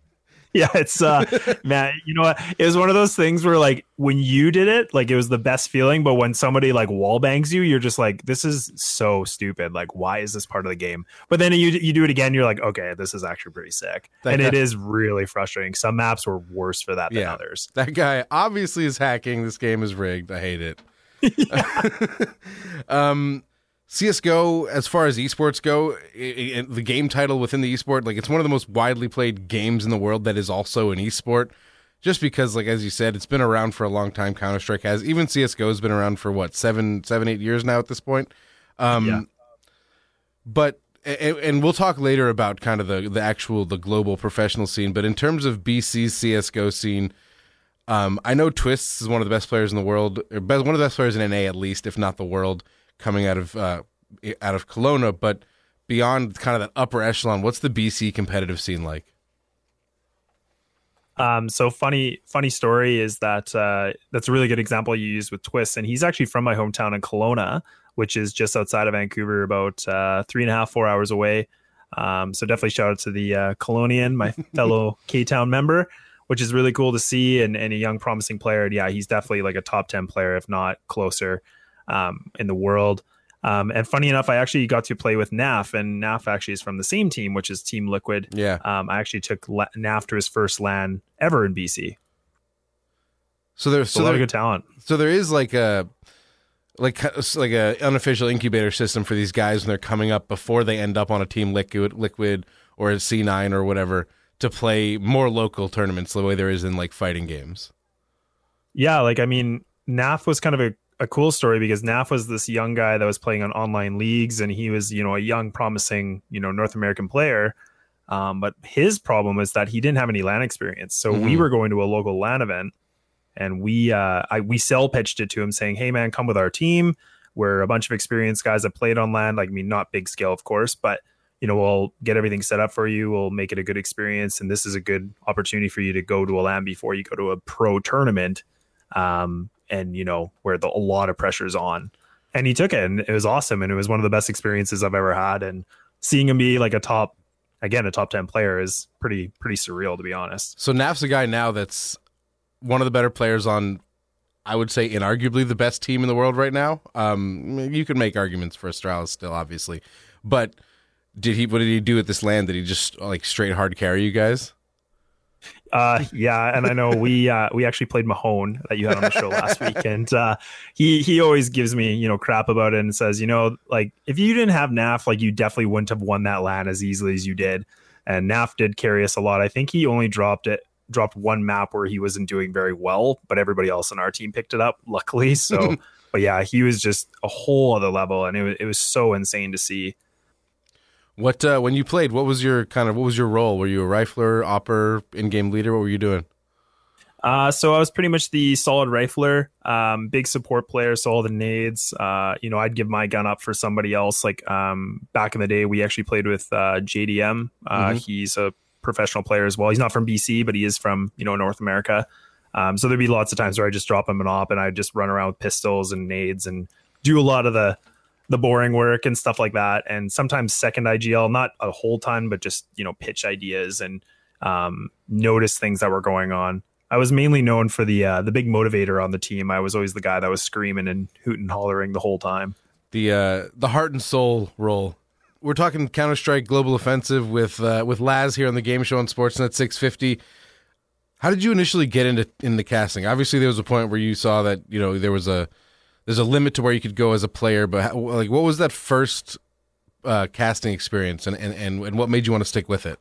Yeah, it's uh man, you know what? It was one of those things where like when you did it, like it was the best feeling, but when somebody like wall bangs you, you're just like, this is so stupid. Like, why is this part of the game? But then you you do it again, you're like, okay, this is actually pretty sick. That and guy- it is really frustrating. Some maps were worse for that than Yeah. others. That guy obviously is hacking. This game is rigged. I hate it. um, C S G O, as far as esports go, i i the game title within the esport, like it's one of the most widely played games in the world that is also an esport. Just because, like as you said, it's been around for a long time. Counter Strike has, even C S G O has been around for what seven, seven, eight years now at this point. Um, Yeah. But and, and we'll talk later about kind of the the actual the global professional scene. But in terms of B C's C S G O scene. Um, I know Twists is one of the best players in the world, or best, one of the best players in N A at least, if not the world, coming out of uh, out of Kelowna. But beyond kind of that upper echelon, what's the B C competitive scene like? Um, so funny, funny story is that uh, that's a really good example you used with Twist, and he's actually from my hometown in Kelowna, which is just outside of Vancouver, about uh, three and a half, four hours away. Um, so definitely shout out to the uh, Kelownian, my fellow K-Town member, which is really cool to see, and, and a young promising player. And yeah, he's definitely like a top ten player, if not closer, um, in the world. Um, and funny enough, I actually got to play with N A F, and N A F actually is from the same team, which is Team Liquid. Yeah. Um, I actually took La- N A F to his first LAN ever in B C. So there's So so a lot there, of good talent. so there is like a like like a unofficial incubator system for these guys when they're coming up before they end up on a Team Liquid, Liquid or a C nine or whatever, to play more local tournaments the way there is in like fighting games. Yeah, like I mean, N A F was kind of a, a cool story because N A F was this young guy that was playing on online leagues, and he was, you know, a young, promising, you know, North American player. Um, but his problem was that he didn't have any LAN experience. So Mhm. we were going to a local LAN event, and we uh, I we sell pitched it to him saying, "Hey man, come with our team. We're a bunch of experienced guys that played on LAN. Like, I mean, not big scale, of course, but you know, we'll get everything set up for you. We'll make it a good experience, and this is a good opportunity for you to go to a LAN before you go to a pro tournament." Um, and you know, where the, a lot of pressure is on. And he took it, and it was awesome, and it was one of the best experiences I've ever had. And seeing him be like a top, again, a top ten player is pretty pretty surreal, to be honest. So N A F's a guy now that's one of the better players on, I would say, inarguably the best team in the world right now. Um, you could make arguments for Astralis still, obviously, but did he? What did he do at this LAN? Did he just like straight hard carry you guys? Uh, yeah, and I know we uh, we actually played Mahone that you had on the show last week, and uh, he he always gives me, you know, crap about it and says, you know, like if you didn't have N A F, like you definitely wouldn't have won that LAN as easily as you did. And N A F did carry us a lot. I think he only dropped it dropped one map where he wasn't doing very well, but everybody else on our team picked it up, luckily. So, but yeah, he was just a whole other level, and it was it was so insane to see. What uh, when you played? What was your kind of what was your role? Were you a rifler, opper, in-game leader? What were you doing? Uh, so I was pretty much the solid rifler, um, big support player. So all the nades, uh, you know, I'd give my gun up for somebody else. Like um, back in the day, we actually played with uh, J D M. Uh, Mhm. He's a professional player as well. He's not from B C, but he is from, you know, North America. Um, so there'd be lots of times where I just drop him an op and I'd just run around with pistols and nades and do a lot of the the boring work and stuff like that. And sometimes second I G L, not a whole ton, but just, you know, pitch ideas and um, notice things that were going on. I was mainly known for the uh, the big motivator on the team. I was always the guy that was screaming and hooting and hollering the whole time. The uh, the heart and soul role. We're talking Counter Strike Global Offensive with uh, with Laz here on the Game Show on Sportsnet six fifty. How did you initially get into into casting? Obviously, there was a point where you saw that, you know, there was a there's a limit to where you could go as a player. But how, like, what was that first uh, casting experience, and, and and and what made you want to stick with it?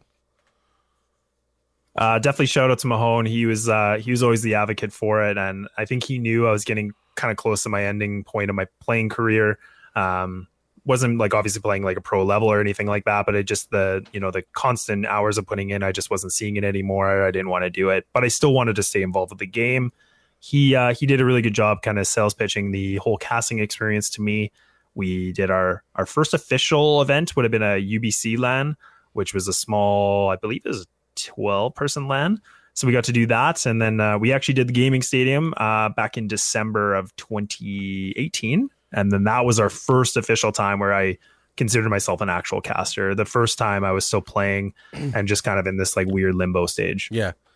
Uh, definitely shout out to Mahone. He was uh, he was always the advocate for it, and I think he knew I was getting kind of close to my ending point of my playing career. Um, wasn't like obviously playing like a pro level or anything like that, but it just the you know the constant hours of putting in, I just wasn't seeing it anymore. I didn't want to do it, but I still wanted to stay involved with the game. He uh, he did a really good job kind of sales pitching the whole casting experience to me. We did our our first official event would have been a U B C LAN, which was a small, I believe it was a twelve person LAN. So we got to do that. And then uh, we actually did the gaming stadium uh, back in December of twenty eighteen. And then that was our first official time where I considered myself an actual caster. The first time I was still playing and just kind of in this like weird limbo stage. Yeah.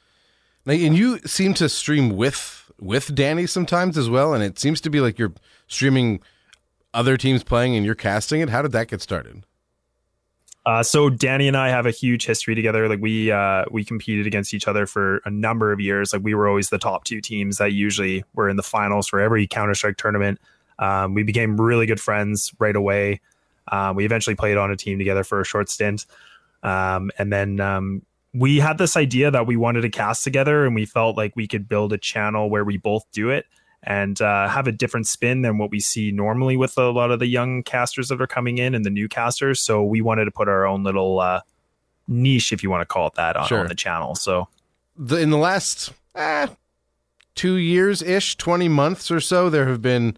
Now, and you seem to stream with with Danny sometimes as well, and it seems to be like you're streaming other teams playing and you're casting it. How did that get started? Uh, so Danny and I have a huge history together. Like we uh, we competed against each other for a number of years. Like we were always the top two teams that usually were in the finals for every Counter-Strike tournament. Um, we became really good friends right away. Um, we eventually played on a team together for a short stint. Um, and then um, we had this idea that we wanted to cast together, and we felt like we could build a channel where we both do it and uh, have a different spin than what we see normally with a lot of the young casters that are coming in and the new casters. So we wanted to put our own little uh, niche, if you want to call it that, on, sure. on the channel. So the, in the last eh, two years-ish, twenty months or so, there have been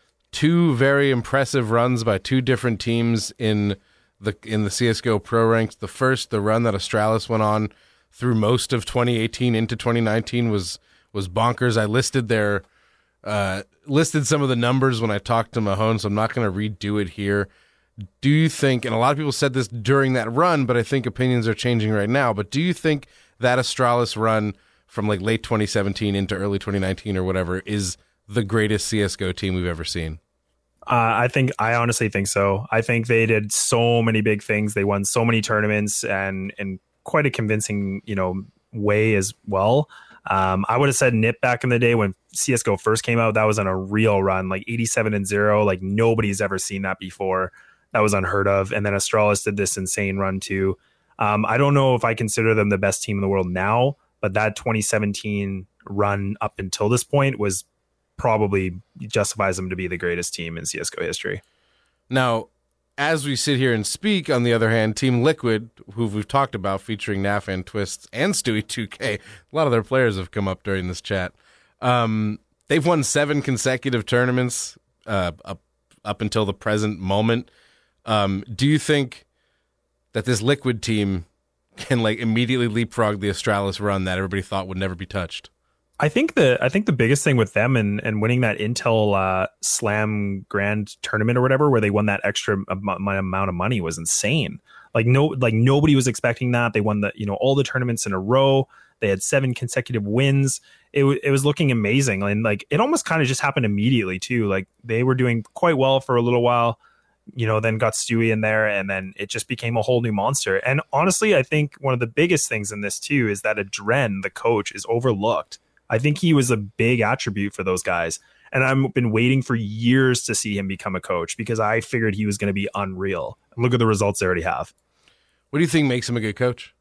two very impressive runs by two different teams in the in the C S G O Pro ranks. The first, the run that Astralis went on through most of twenty eighteen into twenty nineteen was was bonkers. I listed their Uh, listed some of the numbers when I talked to Mahone, so I'm not going to redo it here. Do you think, and a lot of people said this during that run, but I think opinions are changing right now, but do you think that Astralis run from like late twenty seventeen into early twenty nineteen or whatever is the greatest C S G O team we've ever seen? Uh, I think, I honestly think so. I think they did so many big things. They won so many tournaments and in quite a convincing, you know, way as well. Um, I would have said N I P back in the day when C S G O first came out. That was on a real run, like eighty-seven and zero. Like nobody's ever seen that before. That was unheard of. And then Astralis did this insane run too. Um, I don't know if I consider them the best team in the world now, but that twenty seventeen run up until this point was probably justifies them to be the greatest team in C S G O history. Now, as we sit here and speak, on the other hand, Team Liquid, who we've talked about, featuring Naf and Twists and Stewie two K, a lot of their players have come up during this chat. Um, they've won seven consecutive tournaments uh, up up until the present moment. Um, do you think that this Liquid team can like immediately leapfrog the Astralis run that everybody thought would never be touched? I think the I think the biggest thing with them and, and winning that Intel uh, Slam Grand Tournament or whatever, where they won that extra am- amount of money, was insane. Like no, like nobody was expecting that. They won the you know all the tournaments in a row. They had seven consecutive wins. It w- it was looking amazing, and like it almost kind of just happened immediately too. Like they were doing quite well for a little while, you know. Then got Stewie in there, and then it just became a whole new monster. And honestly, I think one of the biggest things in this too is that Adren, the coach, is overlooked. I think he was a big attribute for those guys. And I've been waiting for years to see him become a coach because I figured he was going to be unreal. And look at the results they already have. What do you think makes him a good coach?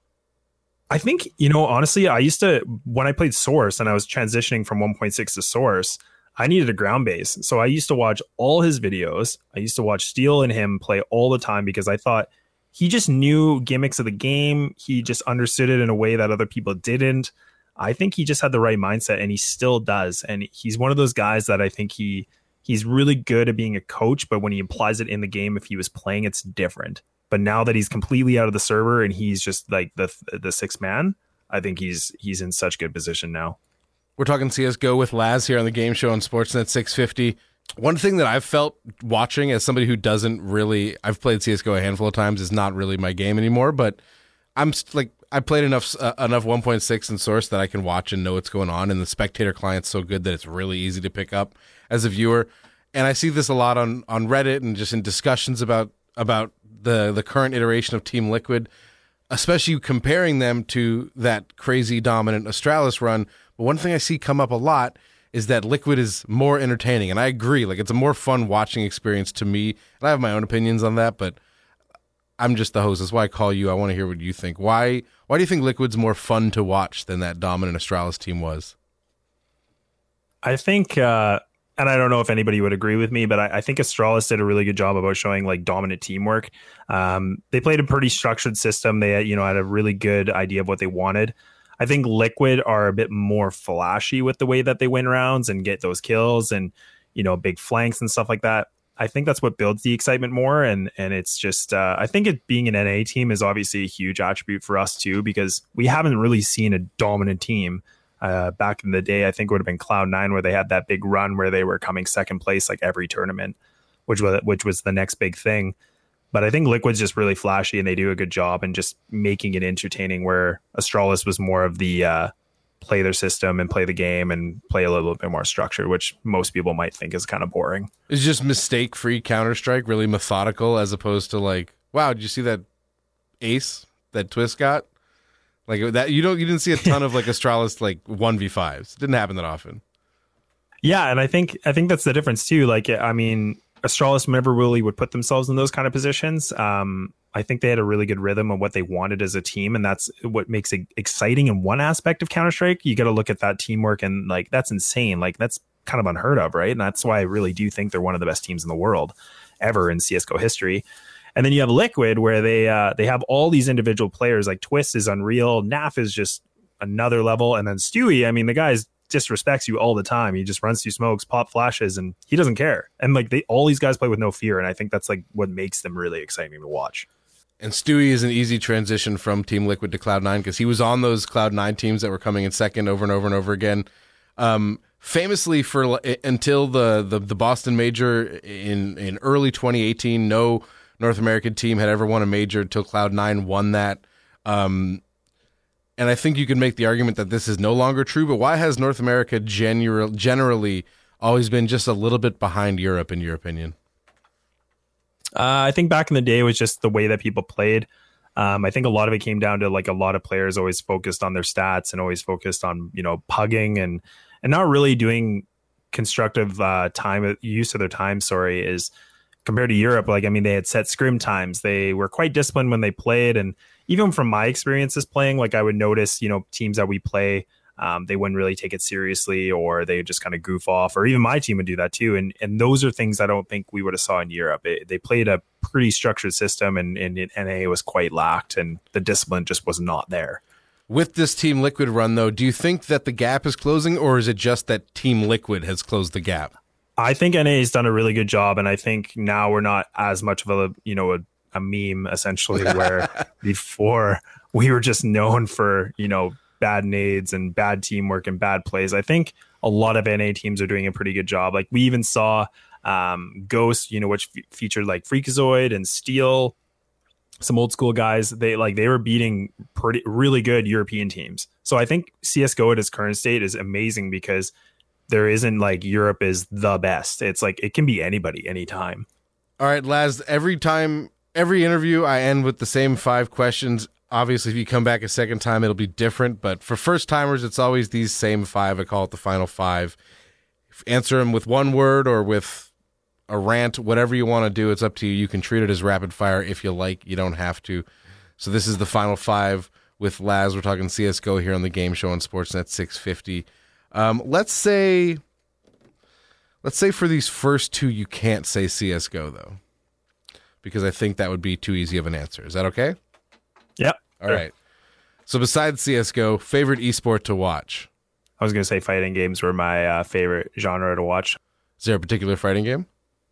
I think, you know, honestly, I used to, when I played Source and I was transitioning from one point six to Source, I needed a ground base. So I used to watch all his videos. I used to watch Steel and him play all the time because I thought he just knew gimmicks of the game. He just understood it in a way that other people didn't. I think he just had the right mindset, and he still does. And he's one of those guys that I think he he's really good at being a coach, but when he applies it in the game, if he was playing, it's different. But now that he's completely out of the server and he's just like the the sixth man, I think he's he's in such good position now. We're talking C S G O with Laz here on the Game Show on Sportsnet six fifty. One thing that I've felt watching as somebody who doesn't really, I've played C S G O a handful of times, is not really my game anymore, but I'm like, I played enough uh, enough one point six in Source that I can watch and know what's going on, and the spectator client's so good that it's really easy to pick up as a viewer. And I see this a lot on, on Reddit and just in discussions about about the, the current iteration of Team Liquid, especially comparing them to that crazy dominant Astralis run. But one thing I see come up a lot is that Liquid is more entertaining, and I agree. Like, it's a more fun watching experience to me, and I have my own opinions on that, but I'm just the host. That's why I call you. I want to hear what you think. Why Why do you think Liquid's more fun to watch than that dominant Astralis team was? I think, uh, and I don't know if anybody would agree with me, but I, I think Astralis did a really good job about showing like dominant teamwork. Um, they played a pretty structured system. They, you know, had a really good idea of what they wanted. I think Liquid are a bit more flashy with the way that they win rounds and get those kills and, you know, big flanks and stuff like that. I think that's what builds the excitement more. And and it's just, uh, I think it being an N A team is obviously a huge attribute for us too, because we haven't really seen a dominant team. Uh, back in the day, I think it would have been Cloud nine where they had that big run where they were coming second place like every tournament, which was, which was the next big thing. But I think Liquid's just really flashy and they do a good job in just making it entertaining, where Astralis was more of the, uh, play their system and play the game and play a little bit more structured, which most people might think is kind of boring. It's just mistake-free Counter-Strike, really methodical, as opposed to like, wow, did you see that ace that Twist got? Like that, you don't, you didn't see a ton of like Astralis like one v fives. Didn't happen that often. Yeah, and I think I think that's the difference too. Like, I mean, Astralis never really would put themselves in those kind of positions. Um, I think they had a really good rhythm of what they wanted as a team, and that's what makes it exciting in one aspect of Counter-Strike. You got to look at that teamwork, and like that's insane. Like that's kind of unheard of, right? And that's why I really do think they're one of the best teams in the world ever in C S G O history. And then you have Liquid, where they uh, they have all these individual players. Like Twist is unreal, N A F is just another level, and then Stewie. I mean, the guy's disrespects you all the time. He just runs through smokes, pop flashes, and he doesn't care. And like they, all these guys play with no fear, and I think that's like what makes them really exciting to watch. And Stewie is an easy transition from Team Liquid to Cloud nine because he was on those Cloud nine teams that were coming in second over and over and over again. Um, famously, for until the, the the Boston Major in in early twenty eighteen, no North American team had ever won a major until Cloud nine won that. Um, and I think you could make the argument that this is no longer true, but why has North America general, generally always been just a little bit behind Europe, in your opinion? Uh, I think back in the day it was just the way that people played. Um, I think a lot of it came down to like a lot of players always focused on their stats and always focused on, you know, pugging and, and not really doing constructive uh, time use of their time. Sorry, is compared to Europe. Like, I mean, they had set scrim times. They were quite disciplined when they played. And even from my experiences playing, like I would notice, you know, teams that we play, Um, they wouldn't really take it seriously, or they would just kind of goof off, or even my team would do that too. And and those are things I don't think we would have saw in Europe. It, they played a pretty structured system, and, and N A was quite lacked, and the discipline just was not there. With this Team Liquid run, though, do you think that the gap is closing, or is it just that Team Liquid has closed the gap? I think N A has done a really good job, and I think now we're not as much of a, you know, a, a meme, essentially, where before we were just known for, you know, bad nades and bad teamwork and bad plays. I think a lot of N A teams are doing a pretty good job. Like we even saw um, Ghost, you know, which f- featured like Freakazoid and Steel, some old school guys. They like they were beating pretty really good European teams. So I think C S G O at its current state is amazing because there isn't like Europe is the best. It's like it can be anybody anytime. All right, Laz, every time, every interview I end with the same five questions. Obviously, if you come back a second time, it'll be different. But for first-timers, it's always these same five. I call it the final five. Answer them with one word or with a rant, whatever you want to do. It's up to you. You can treat it as rapid fire if you like. You don't have to. So this is the final five with Laz. We're talking C S G O here on the Game Show on Sportsnet six fifty. Um, let's say, let's say for these first two, you can't say C S G O, though, because I think that would be too easy of an answer. Is that okay? Yep. All sure. right. So besides C S G O, favorite esport to watch? I was going to say fighting games were my uh, favorite genre to watch. Is there a particular fighting game?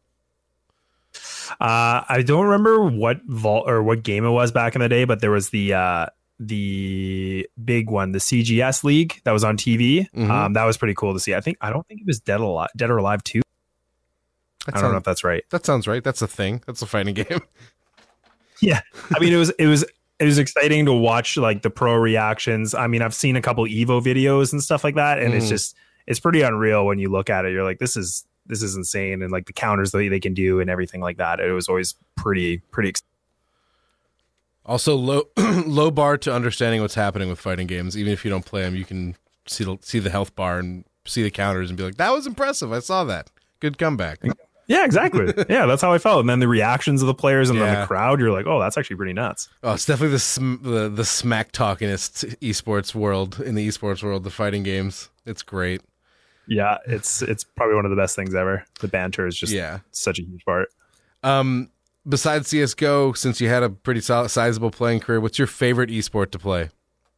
Uh, I don't remember what vault or what game it was back in the day, but there was the uh, the big one, the C G S League that was on T V. Mm-hmm. Um, that was pretty cool to see. I think I don't think it was Dead Alive, Dead or Alive two. I don't sounds, know if that's right. That sounds right. That's a thing. That's a fighting game. Yeah, I mean it was it was. It was exciting to watch like the pro reactions. I mean, I've seen a couple Evo videos and stuff like that, and mm. it's just it's pretty unreal when you look at it. You're like, this is this is insane, and like the counters that they can do and everything like that. It was always pretty pretty. Exciting. Also, low low bar to understanding what's happening with fighting games. Even if you don't play them, you can see the, see the health bar and see the counters and be like, that was impressive. I saw that. Good comeback. Yeah, exactly. Yeah, that's how I felt. And then the reactions of the players and yeah. then the crowd, you're like, oh, that's actually pretty nuts. Oh, it's definitely the sm- the, the smack talkingest esports world in the esports world, the fighting games. It's great. Yeah, it's it's probably one of the best things ever. The banter is just yeah. such a huge part. Um, besides C S G O, since you had a pretty solid, sizable playing career, what's your favorite esport to play?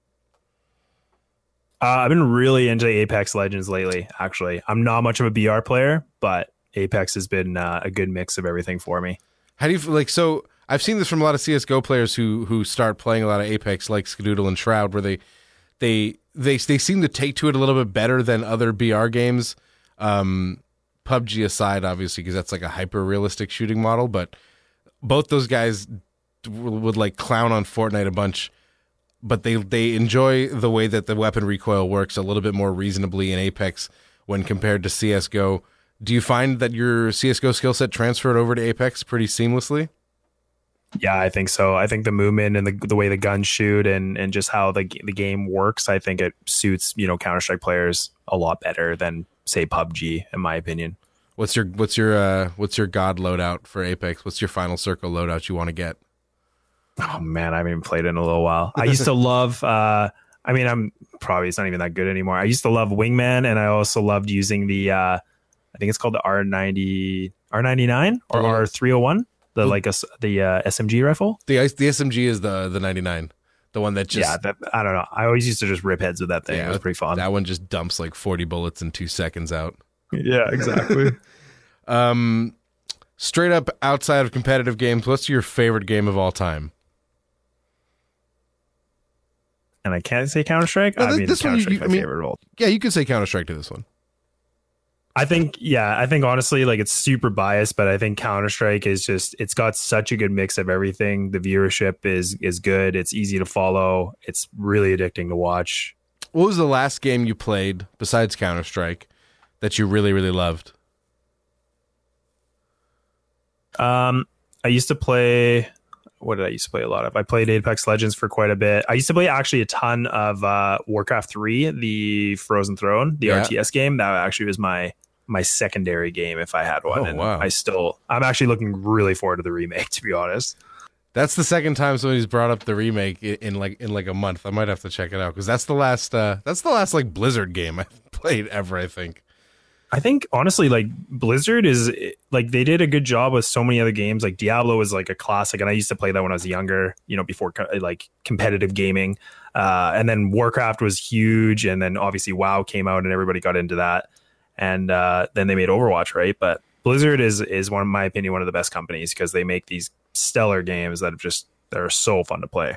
Uh, I've been really into Apex Legends lately, actually. I'm not much of a B R player, but Apex has been uh, a good mix of everything for me. How do you like? So I've seen this from a lot of C S G O players who who start playing a lot of Apex, like Skadoodle and Shroud, where they they they they seem to take to it a little bit better than other B R games. Um, P U B G aside, obviously, because that's like a hyper realistic shooting model. But both those guys would like clown on Fortnite a bunch. but they they enjoy the way that the weapon recoil works a little bit more reasonably in Apex when compared to C S G O. Do you find that your C S G O skill set transferred over to Apex pretty seamlessly? Yeah, I think so. I think the movement and the the way the guns shoot and, and just how the the game works, I think it suits, you know, Counter-Strike players a lot better than, say, P U B G, in my opinion. What's your what's your uh, what's your God loadout for Apex? What's your Final Circle loadout you want to get? Oh man, I haven't even played it in a little while. I used to love. Uh, I mean, I'm probably it's not even that good anymore. I used to love Wingman, and I also loved using the. Uh, I think it's called the R ninety, R ninety-nine or R three oh one. The like a, the uh, S M G rifle. The the S M G is the the ninety-nine, the one that just yeah. That, I don't know. I always used to just rip heads with that thing. Yeah, it was pretty fun. That one just dumps like forty bullets in two seconds out. Yeah, exactly. um, straight up outside of competitive games, what's your favorite game of all time? And I can't say Counter-Strike. No, I this, mean, this Counter-Strike one, you, my I mean, favorite role. Yeah, you could say Counter-Strike to this one. I think, yeah, I think honestly, like it's super biased, but I think Counter-Strike is just, it's got such a good mix of everything. The viewership is is good. It's easy to follow. It's really addicting to watch. What was the last game you played besides Counter-Strike that you really, really loved? Um, I used to play, what did I used to play a lot of? I played Apex Legends for quite a bit. I used to play actually a ton of uh, Warcraft three, the Frozen Throne, the yeah. R T S game. That actually was my my secondary game if I had one. Oh, and wow. I still, I'm actually looking really forward to the remake, to be honest. That's the second time somebody's brought up the remake in, in like in like a month. I might have to check it out because that's the last uh, that's the last like Blizzard game I've played ever, I think. I think honestly, like Blizzard is like they did a good job with so many other games. Like Diablo was like a classic, and I used to play that when I was younger, you know, before like competitive gaming. Uh, and then Warcraft was huge, and then obviously WoW came out, and everybody got into that. And uh, then they made Overwatch, right? But Blizzard is is one, in my opinion, one of the best companies because they make these stellar games that have just that are so fun to play.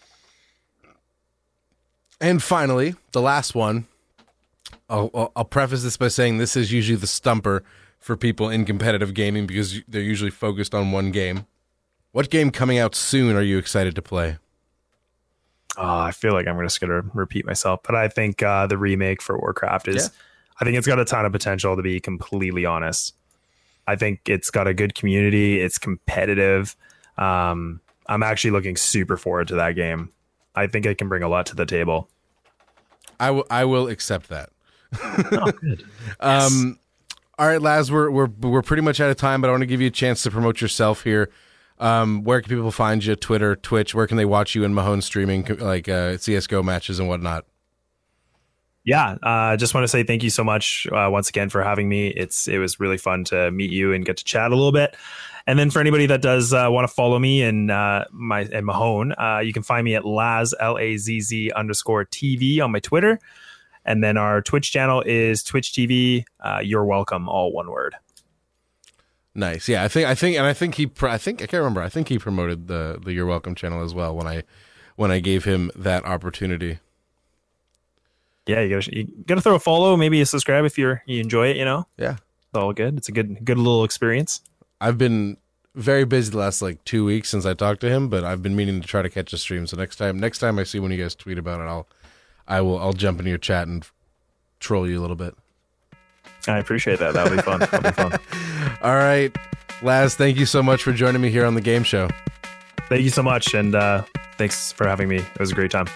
And finally, the last one. I'll, I'll preface this by saying this is usually the stumper for people in competitive gaming because they're usually focused on one game. What game coming out soon are you excited to play? Oh, I feel like I'm just going to repeat myself, but I think uh, the remake for Warcraft is, yeah. I think it's got a ton of potential, to be completely honest. I think it's got a good community. It's competitive. Um, I'm actually looking super forward to that game. I think it can bring a lot to the table. I, w- I will accept that. Oh, good. um, yes. All right, Laz, we're we're we're pretty much out of time, but I want to give you a chance to promote yourself here. Um, where can people find you? Twitter, Twitch. Where can they watch you and Mahone streaming like uh, C S G O matches and whatnot? Yeah, I uh, just want to say thank you so much uh, once again for having me. It's it was really fun to meet you and get to chat a little bit. And then for anybody that does uh, want to follow me and uh, my and Mahone, uh, you can find me at Laz L A Z Z underscore T V on my Twitter. And then our Twitch channel is Twitch T V. Uh, you're welcome, all one word. Nice, yeah. I think, I think, and I think he, I think I can't remember. I think he promoted the the You're Welcome channel as well when I when I gave him that opportunity. Yeah, you gotta you gotta throw a follow, maybe a subscribe if you're you enjoy it. You know, yeah, it's all good. It's a good good little experience. I've been very busy the last like two weeks since I talked to him, but I've been meaning to try to catch a stream. So next time, next time I see when you guys tweet about it, I'll. I will. I'll jump into your chat and troll you a little bit. I appreciate that. That'll be fun. That'll be fun. All right, Laz. Thank you so much for joining me here on the game show. Thank you so much, and uh, thanks for having me. It was a great time.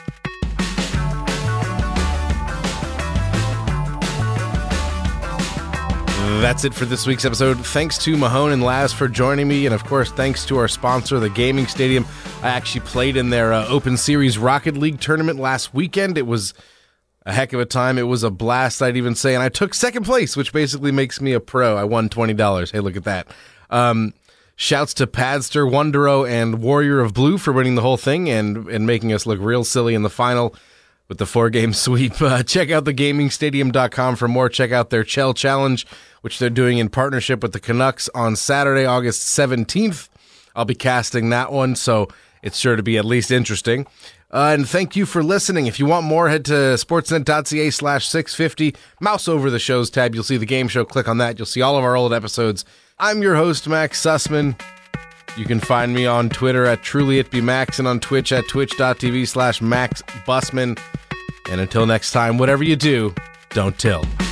That's it for this week's episode. Thanks to Mahone and Laz for joining me, and of course, thanks to our sponsor, the Gaming Stadium. I actually played in their uh, Open Series Rocket League tournament last weekend. It was a heck of a time. It was a blast, I'd even say, and I took second place, which basically makes me a pro. I won twenty dollars. Hey, look at that. Um, shouts to Padster, Wondero, and Warrior of Blue for winning the whole thing and, and making us look real silly in the final with the four-game sweep. Uh, check out the gaming stadium dot com for more. Check out their Chell Challenge, which they're doing in partnership with the Canucks on Saturday, August seventeenth. I'll be casting that one, so it's sure to be at least interesting. Uh, and thank you for listening. If you want more, head to sportsnet.ca slash 650. Mouse over the shows tab. You'll see the game show. Click on that. You'll see all of our old episodes. I'm your host, Max Sussman. You can find me on Twitter at trulyitbmax and on Twitch at twitch.tv slash maxbusman. And until next time, whatever you do, don't tilt.